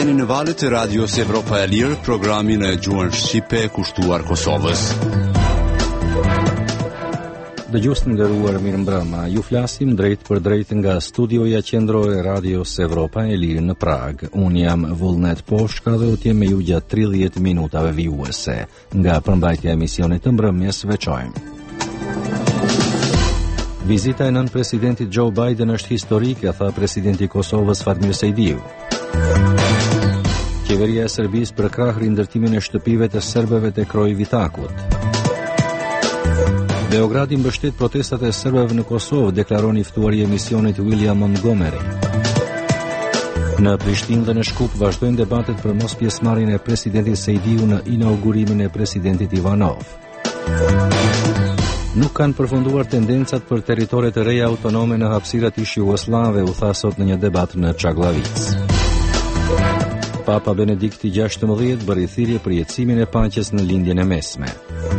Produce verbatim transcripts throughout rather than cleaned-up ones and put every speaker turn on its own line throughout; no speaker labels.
Jeni në valët e Radios Evropa e Lirë, programin e gjuhën shqipe kushtuar Kosovës.
Dëgjues të nderuar, mirëmbrëma. Ju flasim drejt për drejt nga studioja qendrore e Radios Evropa e Lirë në Prag. Unë jam Vullnet Poshka dhe u t'jem me ju gjatë tridhjetë minutave vijuese. Nga përmbajtja e emisionit të mbrëmjes veçojmë. Vizita e nën presidentit Joe Biden është historike, tha presidenti i Kosovës Fatmir Sejdiu. Qeveria e Serbisë përkrah rindërtimin e shtëpive të serbëve të Kroivitakut. Beogradi mbështet protestat e serbëve në Kosovë, deklaroni ftuari i emisionit William Montgomery. Në Prishtinë dhe në Shkup vazhdojnë debatet për mos pjesëmarrjen e presidentit Sejdiu në inaugurimin e presidentit Ivanov. Nuk kanë përfunduar tendencat për territore të reja autonome në hapësirat ish jugoslave, u tha sot në një debat në Çagllavic. Papa Benedikti gjashtëmbëdhjetë bëri thirrje për jetësimin e paqes në lindjen e mesme.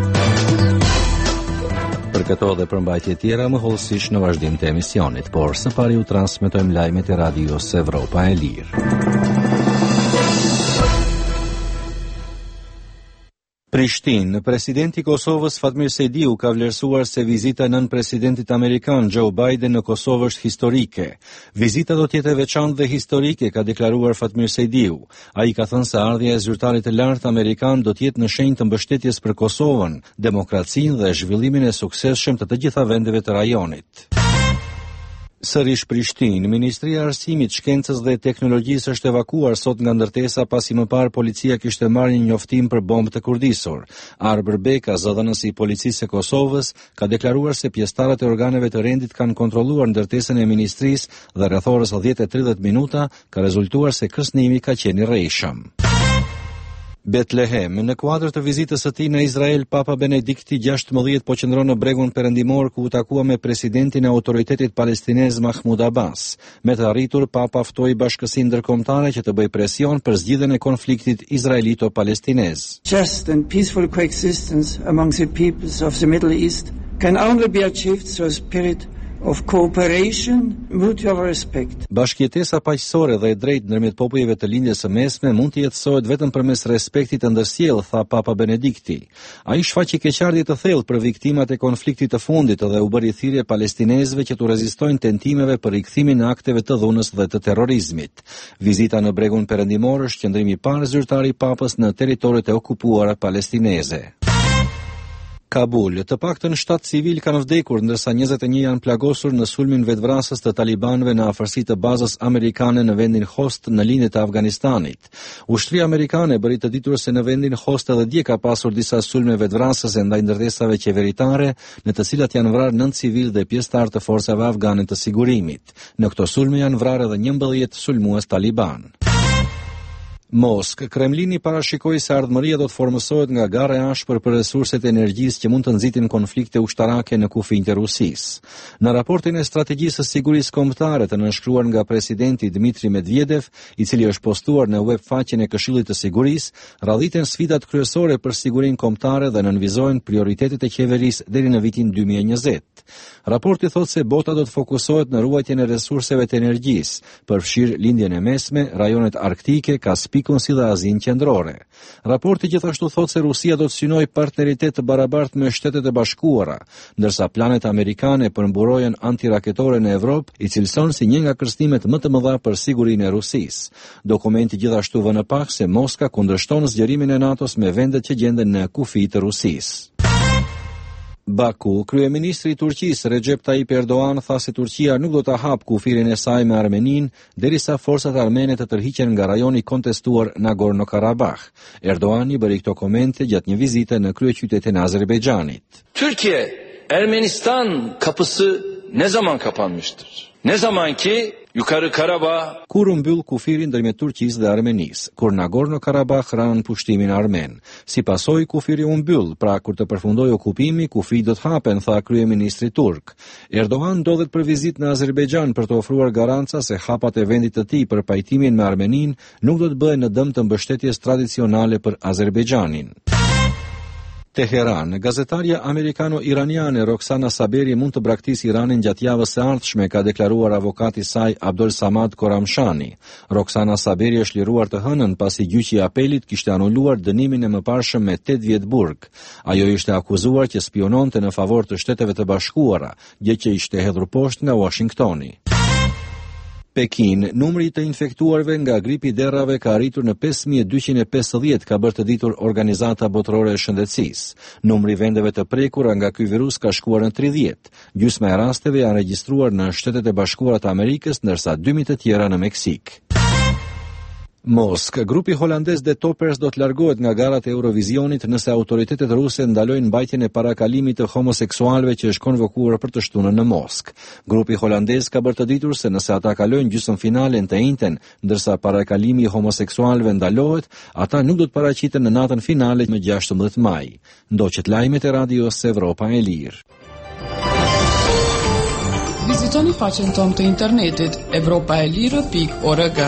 Për këto dhe përmbajtje tjera më hollësisht në vazhdim të emisionit, por së pari u transmetojmë lajmet e Radios Evropa e Lirë. Prishtinë, presidenti i Kosovës Fatmir Sejdiu ka vlerësuar se vizita e nën presidentit amerikan Joe Biden në Kosovë është historike. Vizita do të jetë e veçantë dhe historike, ka deklaruar Fatmir Sejdiu. Ai ka thënë se ardhja e zyrtarit të lartë amerikan do të jetë në shenjë të mbështetjes për Kosovën, demokracinë dhe zhvillimin e suksesshëm të të gjitha vendeve të rajonit. Sërish Prishtinë, Ministria e Arsimit, Shkencës dhe Teknologjisë është evakuar sot nga ndërtesa pasi më parë policia kishte marrë një njoftim për bombë të kurdisur. Arber Beka, zëdhënësi i policisë së Kosovës, ka deklaruar se pjesëtarët e organeve të rendit kanë kontrolluar ndërtesën e ministrisë dhe rreth orës dhjetë e tridhjetë minuta ka rezultuar se kërcënimi ka qenë i rrejshëm. Betlehem, në kuadër të vizitës së tij në Izrael, Papa Benedikti gjashtëmbëdhjetë po qëndron në bregun perëndimor ku u takua me presidentin e Autoritetit Palestinez Mahmud Abbas. Me të arritur, Papa ftoi bashkësinë ndërkombëtare që të bëjë presion për zgjidhjen e konfliktit izraelito-palestinez.
Just and peaceful coexistence among the peoples of the Middle East can only be achieved through a spirit of cooperation, mutual respect.
Bashkëjetesa paqësore dhe e drejtë ndërmjet popujve të lindjes së mesme mund të jetësohet vetëm përmes respektit të ndërsjellë, tha Papa Benedikti. Ai shfaqi keqardhje të thellë për viktimat e konfliktit të fundit dhe u bëri thirrje palestinezëve që të rezistojnë tentimeve për rikthimin e akteve të dhunës dhe të terrorizmit. Vizita në bregun perëndimor është qëndrimi i parë zyrtar i Papës në territoret e okupuara palestineze. Kabul, të paktën shtatë civil kanë vdekur, ndërsa njëzet e një janë plagosur në sulmin vetvrasës të talibanëve në afërsi të bazës amerikane në vendin Host në lindje të Afganistanit. Ushtria amerikane bëri të ditur se në vendin Host edhe dje ka pasur disa sulme vetvrasëse ndaj ndërtesave qeveritare, në të cilat janë vrarë nëntë civil dhe pjesëtar të forcave afgane të sigurimit. Në këto sulme janë vrarë edhe njëmbëdhjetë sulmues taliban. Mosk, Kremlini parashikoi se ardhmëria do të formësohet nga gara e ashpër për resurset e energjisë që mund të nxitin konflikte ushtarake në kufinjtë e Rusisë. Në raportin e strategjisë së sigurisë kombëtare të nënshkruar nga presidenti Dmitri Medvedev, i cili është postuar në web faqen e Këshillit të Sigurisë, radhiten sfidat kryesore për sigurinë kombëtare dhe nënvizohen prioritetet e qeverisë deri në vitin dy mijë e njëzet. Raporti thotë se bota do të fokusohet në ruajtjen e resurseve të energjisë, përfshirë lindjen e mesme, rajonet arktike, Kaspikun si dhe Azinë qendrore. Raporti gjithashtu thotë se Rusia do të synojë partneritet të barabartë me Shtetet e Bashkuara, ndërsa planet amerikane për mburojën antiraketore në Evropë i cilëson si një nga kërcënimet më të mëdha për sigurinë e Rusisë. Dokumenti gjithashtu vënë pak se Moska kundërshton zgjerimin e NATO-s me vendet që gjenden në kufi të Rusisë. Baku, kryeministri i Turqisë Recep Tayyip Erdogan tha se Turqia nuk do ta hap kufirin e saj me Armeninë derisa forcat armene të tërhiqen nga rajoni kontestuar Nagorno-Karabakh. Erdogani bëri këto komente gjatë një vizite në kryeqytetin e Azerbaycanit.
Türkiye, Ermenistan kapısı ne zaman kapanmıştır? Ne zaman ki Yukarı Karabağ
kur u mbyll kufiri ndërmjet Turqisë dhe Armenisë, kur Nagorno-Karabakh ran pushtimin armen. Si pasojë kufiri u mbyll, pra kur të përfundojë okupimi, kufi do të hapen, tha kryeministri turk. Erdogan ndodhet për vizitë në Azerbajxhan për të ofruar garanca se hapat e vendit të tij për pajtimin me Armeninë nuk do të bëhen në dëm të mbështetjes tradicionale për Azerbajxhanin. Teheran. Gazetarja amerikano-iraniane Roxana Saberi mund të braktisë Iranin gjatë javës së ardhshme, ka deklaruar avokati i saj Abdul Samad Koramshani. Roxana Saberi është liruar të hënën pasi gjyqi i apelit kishte anuluar dënimin e mëparshëm me tetë vjet burg. Ajo ishte akuzuar që spiononte në favor të Shteteve të Bashkuara, gjë që ishte hedhur poshtë nga Washingtoni. Pekin, numri të infektuarve nga gripi i derrave ka arritur në pesë mijë e dyqind e pesëdhjetë, ka bërë të ditur Organizata Botërore e Shëndetësisë. Numri vendeve të prekura nga ky virus ka shkuar në tridhjetë. Gjysma e rasteve janë regjistruar në Shtetet e Bashkuara të Amerikës, ndërsa dymbë të tjera në Meksik. Mosk, grupi holandez The Toppers do të largohet nga garat e Eurovisionit nëse autoritetet ruse ndalojnë mbajtjen e parakalimit të homoseksualëve që është konvokuar për të shtunën në Mosk. Grupi holandez ka bërë të ditur se nëse ata kalojnë gjysmëfinalen të njëjtën, ndërsa parakalimi i homoseksualëve ndalohet, ata nuk do të paraqiten në natën finale më gjashtëmbëdhjetë maj. Ndoqet lajmet e radios Evropa e Lirë.
Vizitoni faqen tonë të internetit evropa e lirë pikë org.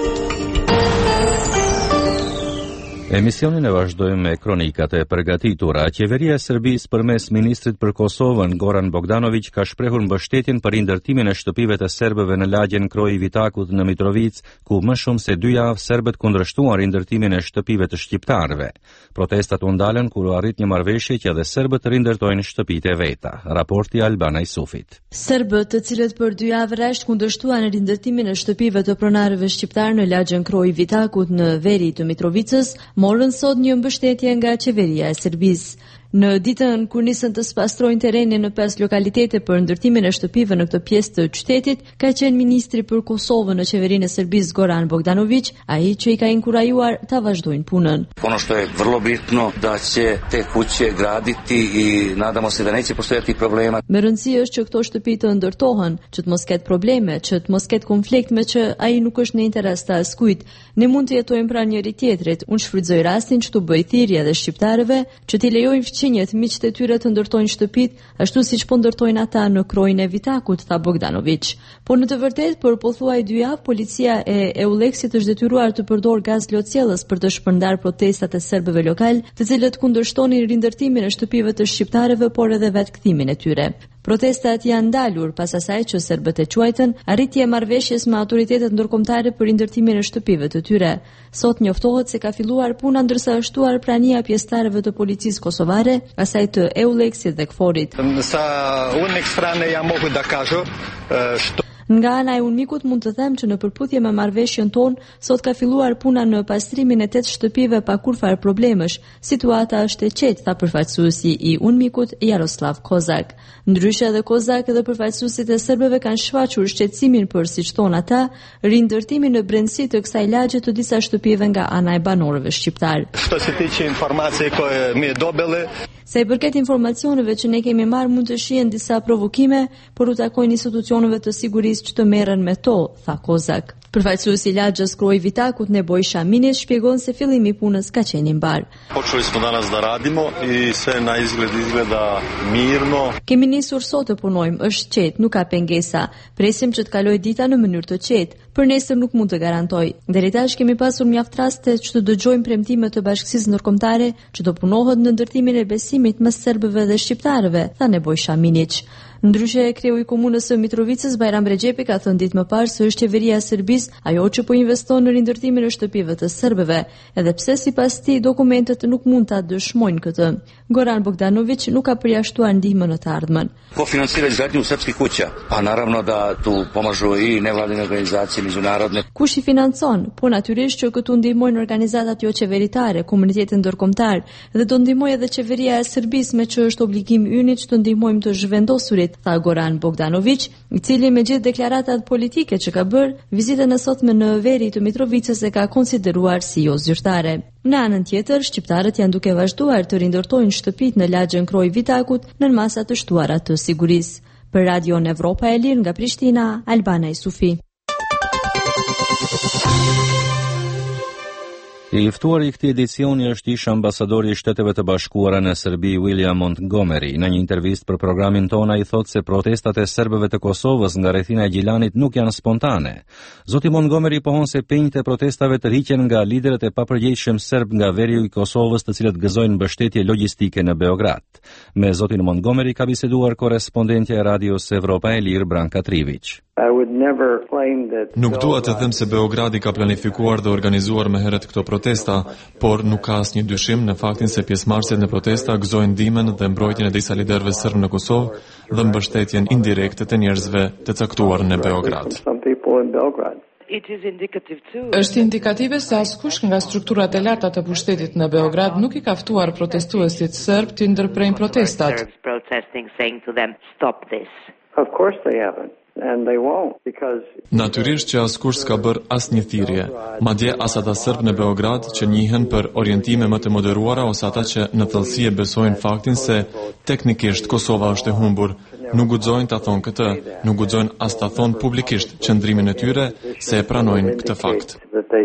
Emisionin e vazhdojmë me kronikat e përgatitura. Qeveria e Serbisë përmes ministrit për Kosovën, Goran Bogdanović, ka shprehur mbështetjen për rindërtimin e shtëpive të serbëve në lagjen Kroi Vitakut në Mitrovic, ku më shumë se dy javë serbët kundërshtuan rindërtimin e shtëpive të shqiptarëve. Protestat u ndalën kur u arrit një marrëveshje që edhe serbët rindërtojnë shtëpitë e veta. Raporti Albana Isufit.
Serbët, të cilët për dy javë rresht kundërshtuan rindërtimin e shtëpive të pronarëve shqiptar në lagjen Kroi Vitakut në veri të Mitrovicës, morën sot një mbështetje nga qeveria e Serbisë. Në ditën kur nisën të spastrojnë terrenin në pesë lokalitete për ndërtimin e shtëpive në këtë pjesë të qytetit, ka qenë ministri për Kosovën në qeverinë e Serbisë Goran Bogdanović, ai që i ka inkurajuar ta vazhdojnë punën.
Ono što je vrlo bitno da će te kuće graditi i nadamo se da neće postojati problema.
Me rëndësi është që këto shtëpi të ndërtohen, që të mos ketë probleme, që të mos ketë konflikt me që ai nuk është në interes të askujt. Ne mund të jetojmë pranë njëri tjetrit. Unë shfrytëzoj rastin që të bëj thirrje edhe shqiptarëve që t'i lejojnë fqinjet miqtë e tyre të ndërtojnë shtëpit, ashtu siç po ndërtojnë ata në Krojin e Vitakut, tha Bogdanović. Por në të vërtetë, për pothuaj dy javë, policia e Euleksit është detyruar të përdor gaz lotësiellës për të shpërndar protestat e serbëve lokal, të cilët kundërshtonin rindërtimin e shtëpive të shqiptarëve, por edhe vetëkthimin e tyre. Protestat janë ndalur pas asaj që serbët e quajtën arritje e marrëveshjes me autoritetet ndërkombëtare për rindërtimin e shtëpive të tyre. Sot njoftohet se ka filluar puna ndërsa është shtuar prania pjesëtarëve të policisë kosovare, asaj të Euleksit dhe Kforit.
Sa unë strane jam mohu da kažu što
Nga ana e Unmikut mund të them që në përputhje me marrëveshjen tonë, sot ka filluar puna në pastrimin e tetë shtëpive pa kurfar problemesh. Situata është e qetë, tha përfaqësuesi i Unmikut Jaroslav Kozak. Ndryshe edhe Kozak edhe përfaqësuesit e serbëve kanë shfaqur shqetësimin për, siç thon ata, rindërtimin në brendësi të kësaj lagje të disa shtëpive nga ana e banorëve shqiptar.
Što se tiče informacije koje mi dobili,
sa i përket informacioneve që ne kemi marrë, mund të shihen disa provokime, por u takojnë institucioneve të sigurisë që të merren me to, tha Kozak. Përfaqësuesi i lagjës Kroi Vitakut Neboj Shaminić shpjegon se fillimi i punës ka qenë i mbar.
Počeli smo danas da radimo i sve na izgled izgleda mirno.
Kemi nisur sot të punojmë, është qetë, nuk ka pengesa. Presim që të kalojë dita në mënyrë të qetë. Për nesër nuk mund të garantoj. Deri tash kemi pasur mjaft raste që të dëgjojmë premtime të Bashkisë Ndërkombëtare që do punohet në ndërtimin e besimit mes serbëve dhe shqiptarëve, tha Neboj Shaminić. Ndryshe, kreu i komunës së Mitrovicës Bajram Rexhepi ka thënë ditë më parë se është qeveria e Serbisë ajo që po investon në rindërtimin e shtëpive të serbëve, edhe pse sipas tij dokumentet nuk mund ta dëshmojnë këtë. Goran Bogdanović nuk ka përjashtuar ndihmën në të ardhmen.
Ko financira izgradnju srpskih kuća? Pa naravno da tu pomažu i nevladine organizacije međunarodne.
Kush i financon? Po natyrisht që këtu ndihmojnë organizatat jo qeveritare, komunitetin ndërkombëtar, dhe do ndihmojë edhe qeveria e Serbisë, me që është obligim ynë që të ndihmojmë të zhvendosurit, tha Goran Bogdanović, i cili me gjithë deklaratat politike që ka bërë, vizitën e sotme në veri të Mitrovicës e ka konsideruar si jo zyrtare. Në anën tjetër, shqiptarët janë duke vazhduar të rindërtojnë shtëpit në lagjen Kroi Vitakut në masa të shtuara të sigurisë. Për Radion Evropa e Lirë nga Prishtina, Albana Isufi.
I ftuari i këtij edicioni është ish ambasadori i Shteteve të Bashkuara në Serbi William Montgomery. Në një intervistë për programin ton ai thotë se protestat e serbëve të Kosovës nga rrethina e Gjilanit nuk janë spontane. Zoti Montgomery pohon se penjtë e protestave tërhiqen nga liderët e papërgjegjshëm serb nga veriu i Kosovës, të cilët gëzojnë mbështetje logjistike në Beograd. Me zotin Montgomery ka biseduar korrespondentja e radios Evropa e Lirë Branka Trivić.
Nuk dua të them se Beogradi ka planifikuar dhe organizuar më herët këto protesta, por nuk ka asnjë dyshim në faktin se pjesëmarrësit në protesta gëzojnë ndihmën dhe mbrojtjen e disa liderëve serb në Kosovë dhe mbështetjen indirekte të njerëzve të caktuar në Beograd.
Është indikative se askush nga strukturat e larta të pushtetit në Beograd nuk i ka ftuar protestuesit serb të ndërprejnë protestat.
Natyrisht që askush s'ka bërë asnjë thirrje, madje as ata serb në Beograd që njihen për orientime më të moderuara ose ata që në thellësi e besojnë faktin se teknikisht Kosova është e humbur, nuk guxojnë ta thonë këtë, nuk guxojnë as ta thonë publikisht qëndrimin e tyre se e pranojnë këtë fakt.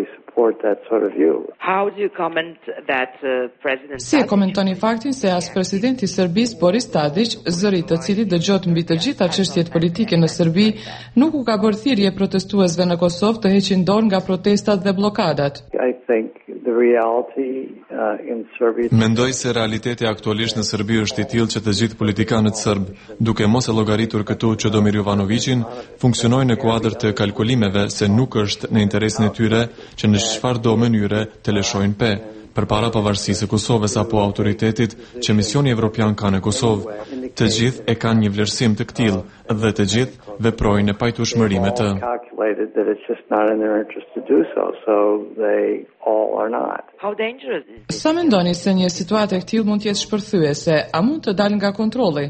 Si e komentoni faktin se as presidenti i Serbisë Boris Tadić, zëri i cilit dëgjohet mbi të gjitha çështjet politike në Serbi, nuk u ka bërë thirrje protestuesve në Kosovë të heqin dorë nga protestat dhe blokadat?
Mendoj se realiteti aktualisht në Serbi është i tillë që të gjithë politikanët serb, duke mos e llogaritur këtu Çedomir Jovanovićin, funksionojnë në kuadër të kalkulimeve se nuk është në interesin e tyre që në çfarë do mënyre të lëshojnë pe, përpara pavarësisë së Kosovës apo autoritetit që misioni evropian ka në Kosovë. Të gjithë e kanë një vlerësim të këtill dhe të gjithë veprojnë në pajtueshmëri me të.
Sa mendoni se një situatë e këtill mund të jetë shpërthyese, a mund të dalë nga kontrolli?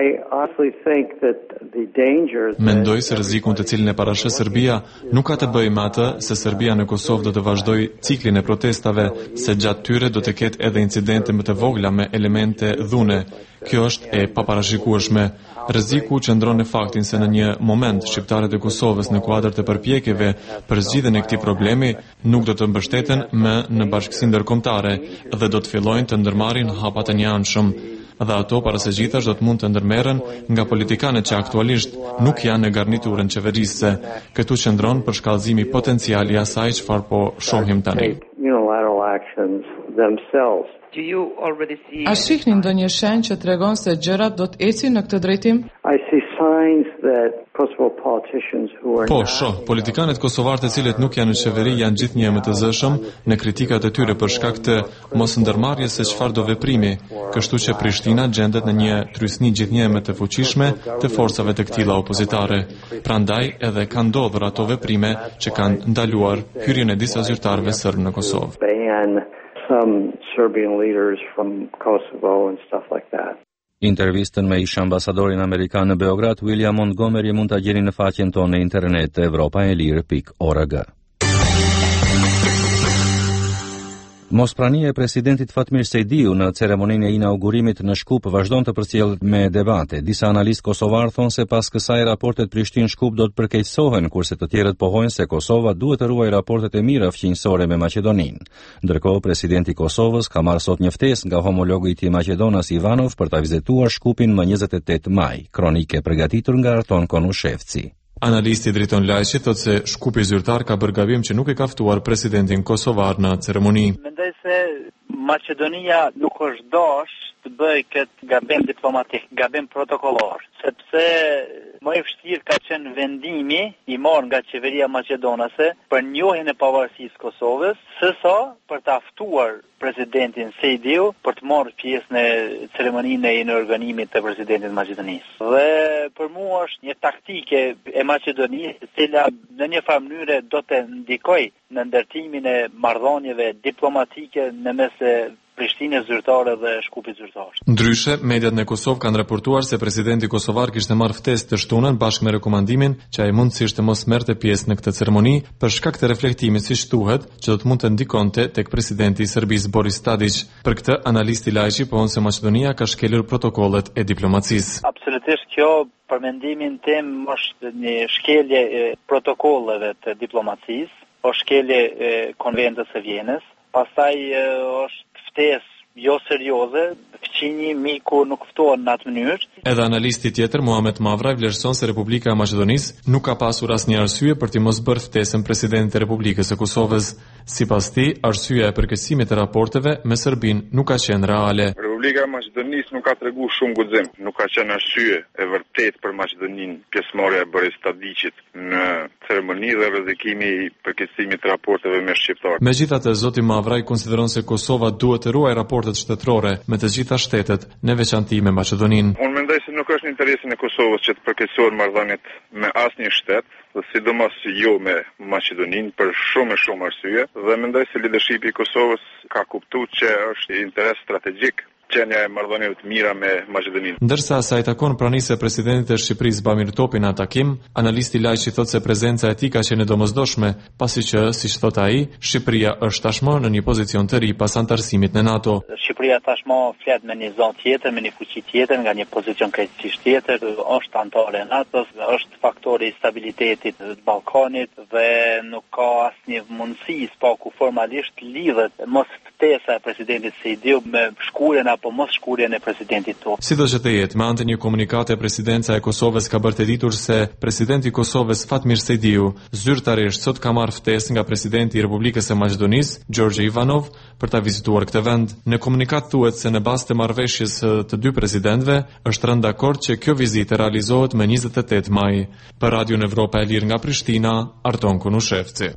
Mendoj se rrezikun të cilin e parashes Serbia nuk ka të bëjë me atë se Serbia në Kosovë do të vazhdojë ciklin e protestave, se gjatë tyre do të ketë edhe incidente më të vogla me elemente dhune. Kjo është e paparashikueshme. Rreziku qëndron në faktin se në një moment shqiptarët e Kosovës në kuadër të përpjekjeve për zgjidhjen e këtij problemi nuk do të mbështeten më në bashkësinë ndërkombëtare dhe do të fillojnë të ndërmarrin hapa të njëanshëm. Dhe ato para së gjithash do të mund të ndërmerren nga politikanët që aktualisht nuk janë në garniturën qeverisëse. Këtu qëndron për shkallëzimi potencial i asaj çfarë po shohim tani.
A shihni ndonjë shenjë që tregon se gjërat do të ecin në këtë drejtim?
Po, shoh, politikanët kosovar të cilët nuk janë në qeveri janë gjithnjë më të zëshëm në kritikat e tyre për shkak të mos ndërmarrjes se çfarë do veprimi, kështu që Prishtina gjendet në një trysni gjithnjë më të fuqishme të forcave të këtilla opozitare. Prandaj edhe kanë ndodhur ato veprime që kanë ndaluar hyrjen e disa zyrtarëve serb në Kosovë.
Some Serbian leaders from Kosovo and stuff like that.
Intervistën me ish ambasadorin amerikan në Beograd, William Montgomery, mund ta gjeni në faqen tonë në internet evropa e lirë pikë org. Mosprania e presidentit Fatmir Sejdiu në ceremoninë e inaugurimit në Shkup vazhdon të përcjell me debate. Disa analistë kosovar thonë se pas kësaj raportet Prishtinë-Shkup do të përkeqësohen, kurse të tjerët pohojnë se Kosova duhet të ruajë raportet e mira fqinjësore me Maqedoninë. Ndërkohë, presidenti i Kosovës ka marrë sot një ftesë nga homologu i tij Maqedonas Ivanov për ta vizituar Shkupin më njëzet e tetë maj. Kronike përgatitur nga Arton Konushevci.
Analisti Driton Lajçi thotë se Shkupi zyrtar ka bërë gabim që nuk e ka ftuar presidentin kosovar në ceremoni.
Mendoj se Maqedonia nuk është dash të bëjë këtë gabim diplomatik, gabim protokollor, sepse më i vështirë ka qenë vendimi i marrë nga qeveria maqedonase për njohjen e pavarësisë së Kosovës, sesa për ta ftuar presidentin Sejdiu për të marrë pjesë në ceremoninë e inaugurimit të presidentit Maqedonisë. Dhe për mua është një taktike e Maqedonisë, e cila në një farë mënyrë do të ndikojë në ndërtimin e marrëdhënieve diplomatike në mes Prishtinës zyrtare dhe Shkupit zyrtar.
Ndryshe, mediat në Kosovë kanë raportuar se presidenti kosovar kishte marrë ftesë të shtunën bashkë me rekomandimin që ai mundësisht të mos merrte pjesë në këtë ceremoni për shkak të reflektimit, siç thuhet, që do të mund të ndikonte tek presidenti i Serbisë Boris Tadić. Për këtë, analisti Lajçi pohon se Maqedonia ka shkelur protokollet e diplomacisë.
Absolutisht kjo për mendimin tim është një shkelje e protokolleve të diplomacisë, o shkelje e konventës së Vjenës, Pastaj është ftesë jo serioze, fqinji miku nuk ftohen në atë mënyrë.
Edhe analisti tjetër, Muhamet Mavraj, vlerëson se Republika e Maqedonisë nuk ka pasur asnjë arsye për të mos bërë ftesën presidentit të Republikës së Kosovës. Sipas tij, arsyeja e përkesimit të raporteve me Serbinë nuk ka qenë reale.
Republika e Maqedonisë nuk ka treguar shumë guxim, nuk ka qenë arsye e vërtetë për Maqedoninë pjesëmarrja e Boris Tadićit në ceremoni dhe rrezikimi i përkesimit të raporteve me shqiptarët.
Megjithatë, zoti Mavraj konsideron se Kosova duhet të ruajë raportet shtetërore me të gjitha shtetet, në veçanti me Maqedoninë.
Unë mendoj se nuk është në interesin e Kosovës që të përkesohen marrëdhëniet me asnjë shtet, dhe sidomos jo me Maqedoninë për shumë e shumë arsye, dhe mendoj se leadershipi i Kosovës ka kuptuar që është interes strategjik qenia e marrëdhënieve të mira me Maqedoninë.
Ndërsa sa i takon pranisë e presidentit të Shqipërisë Bamir Topi në takim, analisti Lajçi thotë se prezenca e tij ka qenë domosdoshme, pasi që, siç thotë ai, Shqipëria është tashmë në një pozicion të ri pas antarësimit në NATO.
Shqipëria tashmë flet me një zonë tjetër, me një fuqi tjetër, nga një pozicion krejtësisht tjetër, është antare e NATO-s, është faktori i stabilitetit të Ballkanit dhe nuk ka asnjë mundësi spaku formalisht lidhet mos ftesa e presidentit Sejdiu me shkurjen apo mos shkurjen e presidentit tonë.
Sidoqë të jetë, me anë të një komunikate, presidenca e Kosovës ka bërë të ditur se presidenti i Kosovës Fatmir Sejdiu zyrtarisht sot ka marrë ftesë nga presidenti i Republikës së Maqedonisë, Gjorgje Ivanov, për ta vizituar këtë vend. Në komunikat thuhet se në bazë të marrëveshjes të dy presidentëve është rënë dakord që kjo vizitë realizohet më njëzet e tetë maj. Për Radion Evropa e Lirë nga Prishtina, Arton Kunushevci.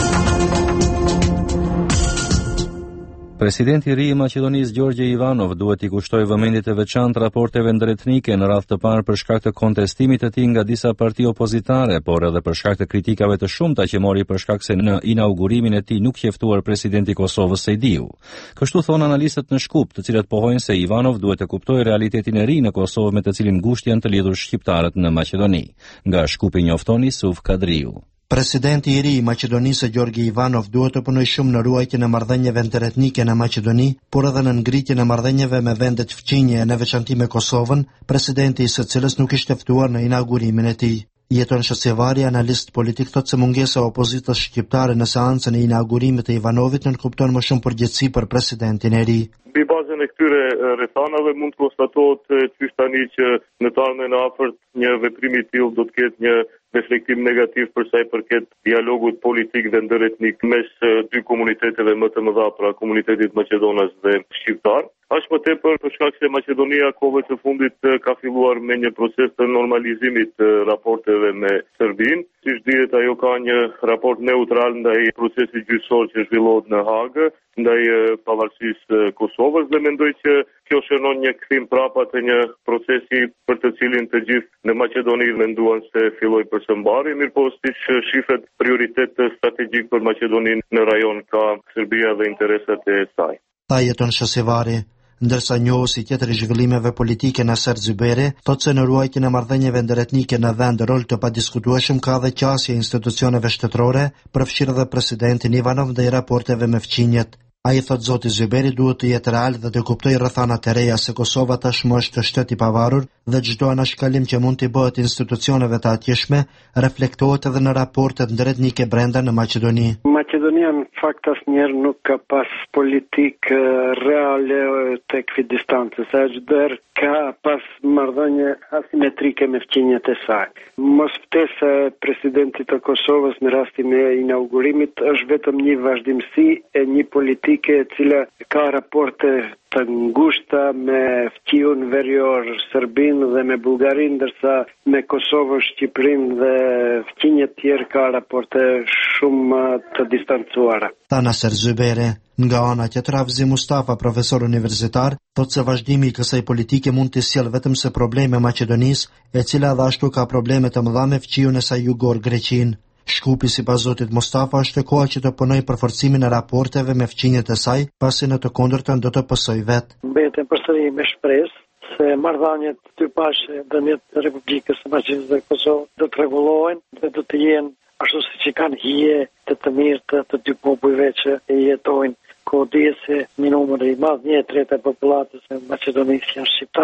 Presidenti i ri i Maqedonisë Gjorgje Ivanov duhet i kushtojë vëmendje të veçantë raporteve ndërretnike në radhë të parë për shkak të kontestimit të tij nga disa parti opozitare, por edhe për shkak të kritikave të shumta që mori për shkak se në inaugurimin e tij nuk qeftuar presidenti i Kosovës Sejdiu. Kështu thon analistët në Shkup, të cilët pohojnë se Ivanov duhet të kuptojë realitetin e ri në Kosovë me të cilin ngushtë janë të lidhur shqiptarët në Maqedoni. Nga Shkupi njofton Isuf Kadriu.
Presidenti i ri i Maqedonisë Gjorgje Ivanov duhet të punojë shumë në ruajtjen e marrëdhënieve interetnike në Maqedoni, por edhe në ngritjen e marrëdhënieve me vendet fqinje, në veçanti me Kosovën, presidenti i së cilës nuk ishte ftuar në inaugurimin e tij. Jeton Shësevari, analist politik, thotë se mungesa e opozitës shqiptare në seancën e inaugurimit të Ivanovit nuk kupton më shumë përgjegjësi për presidentin e ri.
Mbi bazën e këtyre rrethanave mund të konstatohet qysh tani që në të ardhmen e afërt një veprim i tillë do të ketë një reflektim negativ për sa i përket dialogut politik dhe ndërretnik mes dy komuniteteve më të mëdha, pra komunitetit maqedonas dhe shqiptar. Aq më tepër për shkak se Maqedonia kohëve të fundit ka filluar me një proces të normalizimit të raporteve me Serbinë. Siç dihet, ajo ka një raport neutral ndaj procesit gjyqësor që zhvillohet në Hagë, ndaj pavarësisë Kosovës, dhe mendoj që kjo shënon një kthim prapa të një procesi për të cilin të gjithë në Maqedoni menduan se filloi për së mbari, mirëpo siç shifet prioritet strategjik për Maqedoninë në rajon ka Serbia dhe interesat e saj.
Ta jeton Shësevari. Ndërsa njohësi tjetër i zhvillimeve politike Naser Zyberi thotë se në ruajtjen e marrëdhënieve ndërretnike në vend rol të padiskutueshëm ka dhe qasje e institucioneve shtetërore, përfshirë dhe presidentin Ivanov dhe i raporteve me fqinjet. Ai thotë zoti Zyberi duhet të jetë real dhe të kuptojë rrethanat e reja se Kosova tashmë është shtet i pavarur dhe çdo anashkalim që mund të bëhet institucioneve të atjeshme reflektohet edhe në raportet ndërretnike brenda në Maqedoni.
Maqedonia në fakt asnjëherë nuk ka pas politikë reale të ekvidistancës, sa çdoherë ka pas marrëdhënie asimetrike me fqinjet e saj. Mos ftesa e presidentit të Kosovës në rastin e inaugurimit është vetëm një vazhdimsi e një politike e cila ka raporte të ngushta me fqiun verior Serbinë dhe me Bullgarinë, ndërsa me Kosovën, Shqipërinë dhe fqinjet tjerë ka raporte shumë të distancuara.
Naser Zyberi. Nga ana tjetër, Avzi Mustafa, profesor universitar, thotë se vazhdimi i kësaj politike mund të sjellë vetëm se probleme Maqedonisë, e cila dhe ashtu ka probleme të mëdha me fqiun e saj jugor Greqinë. Shkupi sipas zotit Mustafa është e koha që të punojë për forcimin e raporteve me fqinjet e saj, pasi në të kundërtën do të pësojë vetë.
Mbetem përsëri me shpresë se marrëdhëniet dy bashkë ndërmjet Republikës së Maqedonisë dhe Kosovës do të rregullohen dhe do të jenë ashtu siç i kanë hije të të mirë të, të dy popujve që jetojnë, ku dihet se një numër i madh, një tretë e popullatës së Maqedonisë janë shqiptar,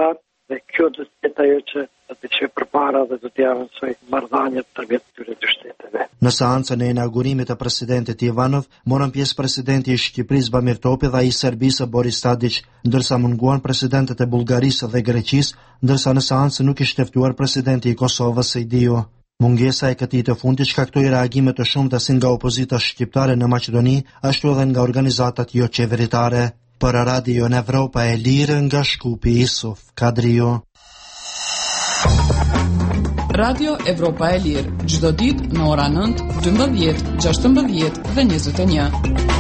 Dhe kjo do të jetë ajo që do të çojë përpara dhe do të avancoj marrëdhëniet përmes këtyre dy shteteve.
Në seancën e inaugurimit të presidentit Ivanov, morën pjesë presidenti i Shqipërisë Bamir Topi dhe ai i Serbisë Boris Tadić, ndërsa munguan presidentët e Bullgarisë dhe Greqisë, ndërsa në seancë nuk ishte ftuar presidenti i Kosovës Sejdiu. Mungesa e këtij të fundit shkaktoi reagime të shumta si nga opozita shqiptare në Maqedoni, ashtu edhe nga organizatat jo qeveritare. Për Radio në Evropa e Lirë nga Shkupi Isuf Kadrio.
Radio Evropa e Lirë, çdo ditë në ora nëntë, dymbëdhjetë, gjashtëmbëdhjetë dhe njëzet e një.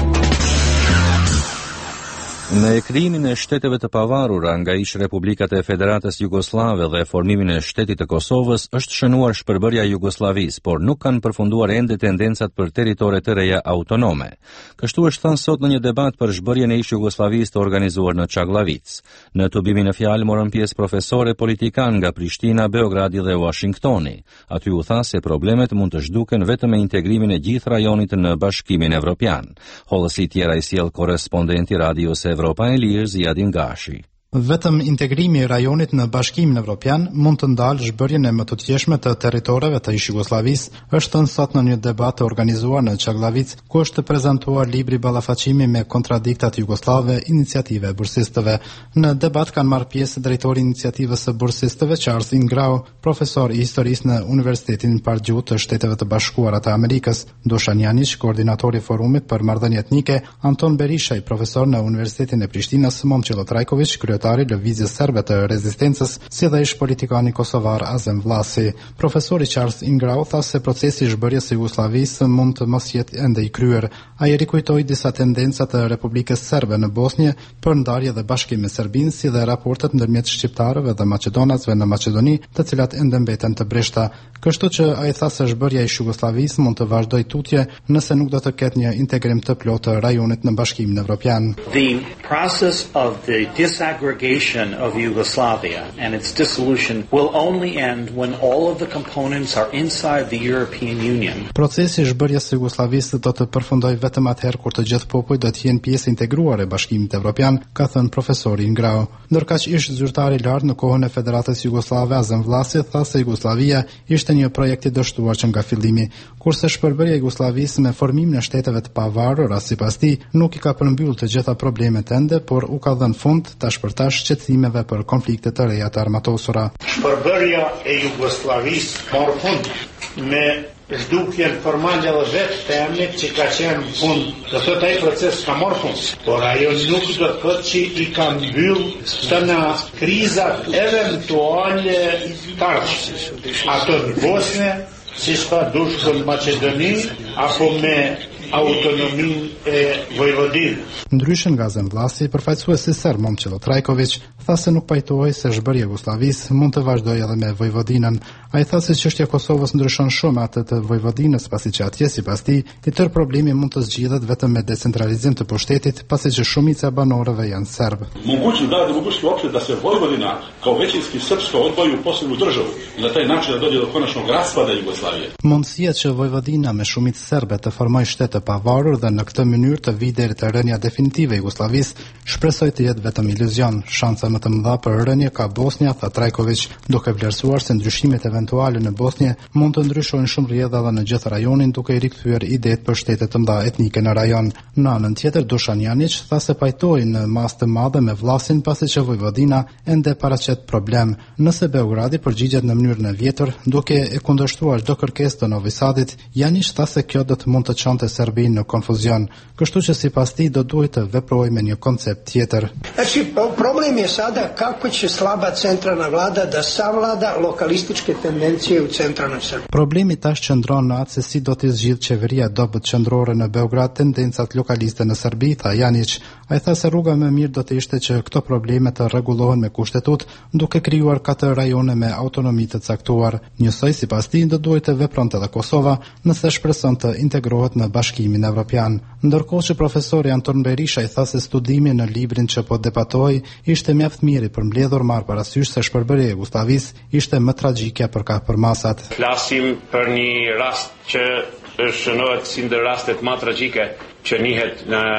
Në krijimin e shteteve të pavarura nga ish Republikat e Federatës Jugoslave dhe formimin e Shtetit të Kosovës është shënuar shpërbërja Jugosllavisë, por nuk kanë përfunduar ende tendencat për territore të reja autonome. Kështu është thënë sot në një debat për zhbërjen e ish Jugosllavisë të organizuar në Çagllavicë. Në tubimin e fjalë morën pjesë profesorë politikan nga Prishtina, Beogradi dhe Washingtoni. Aty u tha se problemet mund të zhduken vetëm me integrimin e gjithë rajonit në Bashkimin Evropian. Hollësi tjera i sjell korrespondenti Radios Evropa e Lirë Ziadin Gashi.
Vetëm integrimi i rajonit në Bashkimin Evropian mund të ndalë zhbërjen e më të tjeshme të territoreve të ish Jugosllavisë, është thënë sot në një debat të organizuar në Çagllavic, ku është prezantuar libri Ballafaqimi me kontradiktat jugoslave, iniciative e bursistëve. Në debat kanë marrë pjesë drejtori i iniciativës së bursistëve Charles Ingrao, profesor i historisë në Universitetin Pardju të Shteteve të Bashkuara të Amerikës, Dušan Janić, koordinatori i forumit për marrëdhënie etnike, Anton Berishaj, profesor në Universitetin e Prishtinës, Momčilo Trajković, kryetari Lëvizjes Serbe të Rezistencës, si dhe ish politikani kosovar Azem Vlasi. Profesori Charles Ingrao tha se procesi i zhbërjes së Jugosllavisë mund të mos jetë ende i kryer. Ai rikujtoi disa tendenca të Republikës Serbe në Bosnjë për ndarje dhe bashkim me Serbinë, si dhe raportet ndërmjet shqiptarëve dhe maqedonasve në Maqedoni, të cilat ende mbeten të breshta. Kështu që ai tha se zhbërja e Jugosllavisë mund të vazhdojë tutje nëse nuk do të ketë një integrim të plotë të rajonit në Bashkimin Evropian.
The process of the disaggregation of Yugoslavia and its dissolution will only end when all of the components are inside the European Union.
Procesi i zhbërjes së Jugosllavisë do të përfundojë vetëm atëherë kur të gjithë popujt do të jenë pjesë integruar e Bashkimit Evropian, ka thënë profesori Ingrao. Ndërkaq ish zyrtari i lartë në kohën e Federatës Jugosllave Azem Vlasi tha se Jugosllavia ishte një projekt i dështuar që nga fillimi, kurse shpërbërja e Jugosllavisë me formimin e shteteve të pavarura sipas tij nuk i ka përmbyll të gjitha problemet ende, por u ka dhënë fund tash për tash shqetësimeve për konflikte të reja të armatosura.
Shpërbërja e Jugosllavisë mor fund me zhdukjen formale dhe vetë të emnit që ka qenë fund. Do thotë ai proces ka marrë fund, por ajo nuk do të thotë që i ka mbyll të në krizat eventuale të ardhshme. Ato në Bosnjë, si shka dush në Maqedoni, apo me autonominë e Vojvodinës.
Ndryshe nga Azem Vlasi, përfaqësuesi serb Momčilo Trajković tha se nuk pajtohej se zhbërja e Jugosllavisë mund të vazhdojë edhe me Vojvodinën. Ai tha se çështja e Kosovës ndryshon shumë atë të Vojvodinës, pasi që atje sipas tij, i tërë problemi mund të zgjidhet vetëm me decentralizim të pushtetit, pasi që shumica e banorëve janë serb.
Moguće da moguće uopšte da se Vojvodina kao većinski srpsko odvoji u posebnu državu i na taj način da dođe do konačnog raspada Jugoslavije.
Mundësia që Vojvodina me shumicë serbe të formojë shtet të pavarur dhe në këtë mënyrë të vijë deri te rënia definitive e Jugosllavisë, shpresoj të jetë vetëm iluzion. Shanca më të mëdha për rënje ka Bosnja, tha Trajković, duke vlerësuar se ndryshimet eventuale në Bosnjë mund të ndryshojnë shumë rrjedha edhe në gjithë rajonin, duke i rikthyer idetë për shtete të mëdha etnike në rajon. Në anën tjetër, Dušan Janić tha se pajtoi në masë të madhe me Vlasin, pasi që Vojvodina ende paraqet problem. Nëse Beogradi përgjigjet në mënyrën e vjetër, duke e kundërshtuar çdo kërkesë të Novi Sadit, Janić tha se kjo do të mund të çonte Serbinë në konfuzion. Kështu që sipas tij do duhet të veprojë me një koncept tjetër.
Znači, problem je sada kako će slaba centralna vlada da savlada lokalističke tendencije u centralnoj Srbiji.
Problemi tash qëndron në atë se si do të zgjidh qeveria dobët qendrore në Beograd tendencat lokaliste në Serbi, tha Janić. Ai tha se rruga më mirë do të ishte që këto probleme të rregullohen me kushtetut, duke krijuar katër rajone me autonomi të caktuar. Njësoj sipas tij do duhet të vepronte edhe Kosova nëse shpreson të integrohet në Bashkimin Evropian. Ndërkohë që profesori Anton Berishaj tha se studimi në librin që po debatoi ishte mjaft mirë për mbledhur marr parasysh se shpërbërja e Jugosllavisë ishte më tragjike për kapërmasat.
Flasim për një rast që është shënohet si ndër rastet më tragjike që njihet në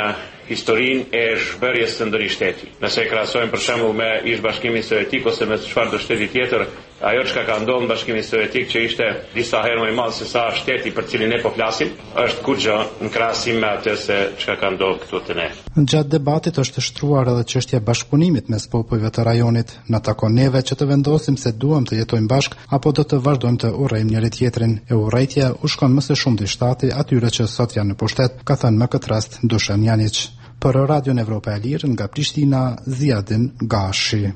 historinë e shbërjes së ndonjë shteti. Nëse e krahasojmë për shembull me ish-bashkimin sovjetik ose me çfarëdo shteti tjetër, ajo çka ka ndodhur në Bashkimin Sovjetik, që ishte disa herë më i madh se sa shteti për cilin ne po flasim, është kurrë në krahasim me atë se çka ka ndodhur këtu te ne.
Gjatë debatit është shtruar edhe çështja e bashkëpunimit mes popujve të rajonit. Na takon neve që të vendosim se duam të jetojmë bashk apo do të vazhdojmë të urrejmë njëri tjetrin. E urrejtja u shkon më së shumti shtati atyre që sot janë në pushtet, ka thënë më këtë rast Dušan Janić. Për Radion Evropa e Lirë nga Prishtina, Ziadin Gashi.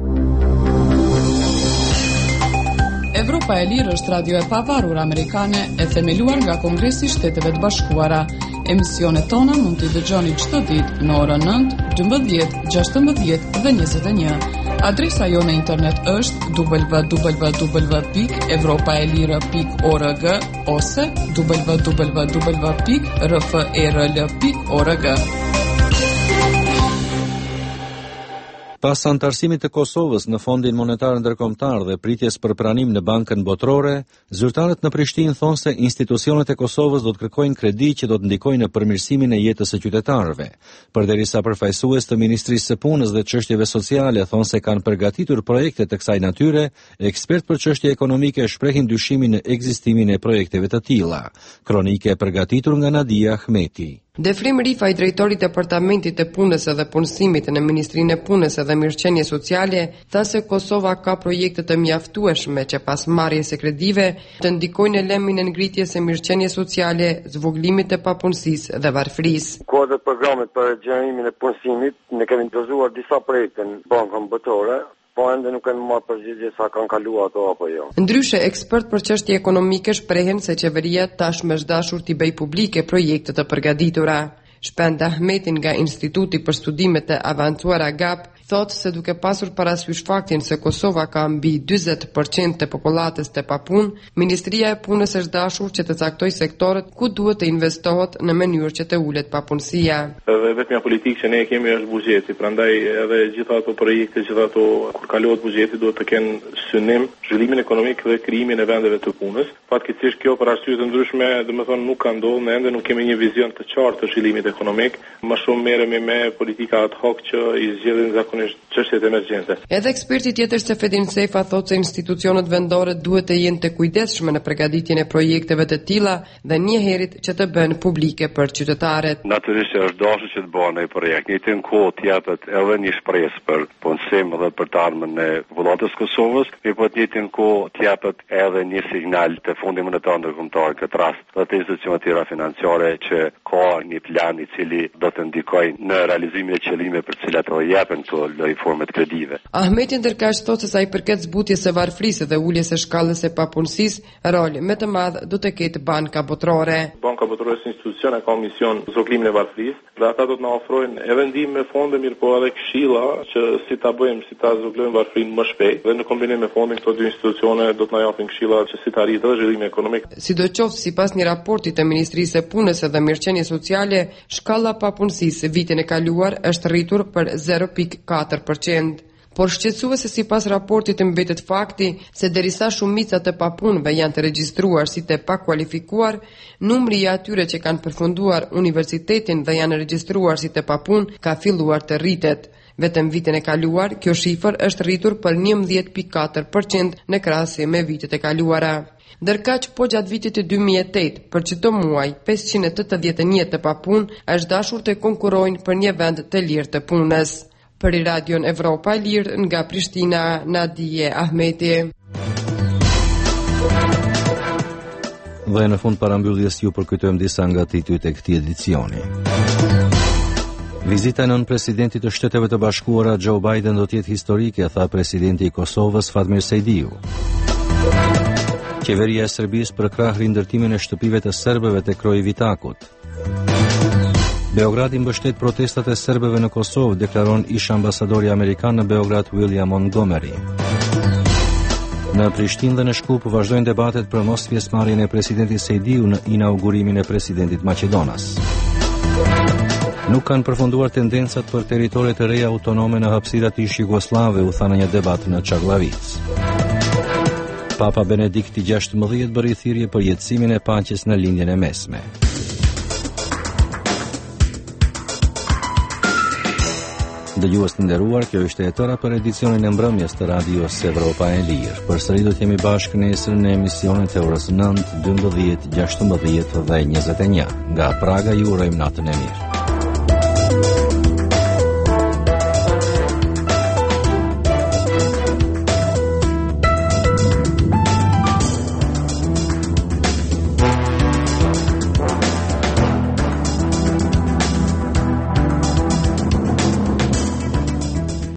Evropa e Lirë është radio e pavarur amerikane e themeluar nga Kongresi i Shteteve të Bashkuara. Emisionet tona mund t'i dëgjoni çdo ditë në orën nëntë, dymbëdhjetë, gjashtëmbëdhjetë dhe njëzet e një. Adresa jo në internet është w w w pikë evropaelire pikë org ose w w w pikë r f e r l pikë org.
Pas antarësimit të Kosovës në Fondin Monetar Ndërkombëtar dhe pritjes për pranim në Bankën Botërore, zyrtarët në Prishtinë thonë se institucionet e Kosovës do të kërkojnë kredi që do të ndikojnë në përmirësimin e jetës së qytetarëve. Përderisa përfaqësues të Ministrisë së Punës dhe Çështjeve Sociale thonë se kanë përgatitur projekte të kësaj natyre, ekspertë për çështje ekonomike shprehin dyshimin në ekzistimin e projekteve të tilla. Kronike e përgatitur nga Nadia Ahmeti.
Defrim Rifa, i drejtorit e Departamentit të Punës dhe Punësimit në Ministrinë e Punës dhe Mirëqenie Sociale, tha se Kosova ka projekte të mjaftueshme që pas marrjes së kredive të ndikojnë në lëmin e ngritjes së mirëqenies sociale, zvogëlimit të papunësisë dhe varfërisë.
Kuadër programit për gjenerimin e punësimit, ne kemi dorëzuar disa projekte në Bankën Botërore, po ende nuk kanë marrë përgjigje sa kanë kaluar ato apo jo.
Ndryshe, ekspert për çështje ekonomike shprehen se qeveria tashmë është dashur t'i bëjë publike projekte të përgatitura. Shpend Ahmetin nga Instituti për Studimet e Avancuara G A P thotë se duke pasur parasysh faktin se Kosova ka mbi njëzet përqind të popullatës të papunë, Ministria e Punës është dashur që të caktojë sektorët ku duhet të investohet në mënyrë që të ulet papunësia.
Edhe vetmja politikë që ne kemi është buxheti, prandaj edhe gjitha ato projekte, gjitha ato kur kalohet buxheti duhet të kenë synim zhvillimin ekonomik dhe krijimin e vendeve të punës. Fatkeqësisht kjo për arsye të ndryshme, domethënë nuk ka ndodhur, ne ende nuk kemi një vizion të qartë të zhvillimit ekonomik, më shumë merremi me politika ad hoc që i zgjedhin zakonisht çështjet emergjente.
Edhe eksperti tjetër Sefedin Sefa thotë se institucionet vendore duhet të jenë të kujdesshme në përgatitjen e projekteve të tilla dhe një herët që të bëhen publike për qytetarët.
Natyrisht është dashur që të bëhen një projekt, një të kohë të japet edhe një shpresë për punësim dhe për të ardhmen e popullatës Kosovës, e po të njëjtën kohë të japet edhe një signal të Fondit Monetar Ndërkombëtar këtë rast dhe të institucioneve tjera financiare që ka një plan i cili do të ndikojë në realizimin e qëllimeve për të cilat u japen këto lloj forme të kredive.
Ahmeti ndërkaq thotë se sa i përket zbutjes së varfërisë dhe uljes së shkallës së papunësisë, rol më të madh do të ketë Banka Botërore.
Banka Botërore si institucion ka mision zogëlimin e varfërisë, dhe ata do të na ofrojnë edhe ndihmë me fonde, mirë po edhe këshilla që si ta bëjmë, si ta zogëlojmë varfërinë më shpejt, dhe në kombinim me fondin këto dy institucione do të na japin këshilla që si ta arritë edhe zhvillimin ekonomik.
Sidoqoftë, sipas një raporti të Ministrisë së Punës dhe Mirëqenies Sociale, shkalla papunësisë vitin e kaluar është rritur për zero pikë katër përqind. Por shqetësuese sipas raportit të mbetet fakti se derisa shumica të papunëve janë të regjistruar si të pakualifikuar, numri i atyre që kanë përfunduar universitetin dhe janë regjistruar si të papunë ka filluar të rritet. Vetëm vitin e kaluar, kjo shifër është rritur për njëmbëdhjetë pikë katër përqind në krahasim me vitet e kaluara. Ndërkaq, po gjatë vitit të dy mijë e tetë, për çdo muaj, pesëqind e tetëdhjetë e një të papunë është dashur të konkurrojnë për një vend të lirë të punës. Për Radion Evropa e Lirë nga Prishtina, Nadije Ahmeti.
Dhe në fund parambylljes ju përkujtojmë disa nga titujt e këtij edicioni. Vizita e nën presidentit të Shteteve të Bashkuara Joe Biden do të jetë historike, tha presidenti i Kosovës Fatmir Sejdiu. Qeveria e Serbisë përkrah rindërtimin e shtëpive të serbëve te Kroivitakut. Beogradi mbështet protestat e serbëve në Kosovë, deklaron ish ambasadori amerikan në Beograd William Montgomery. Në Prishtinë dhe në Shkup vazhdojnë debatet për mos pjesëmarrjen e presidentit Sejdiu në inaugurimin e presidentit Maqedonas. Nuk kanë përfunduar tendencat për territoret e reja autonome në hapësirat ish Jugoslave, u tha në një debat në Çagllavic. Papa Benedikti gjashtëmbëdhjetë bëri thirrje për jetësimin e paqes në lindjen e mesme. Dëgjues të nderuar, kjo ishte e tëra për edicionin e mbrëmjes të Radios Evropa e Lirë. Përsëri do të jemi bashkë nesër në emisionet e orës nëntë, dymbëdhjetë, gjashtëmbëdhjetë dhe njëzet e një. Nga Praga ju urojmë natën e mirë.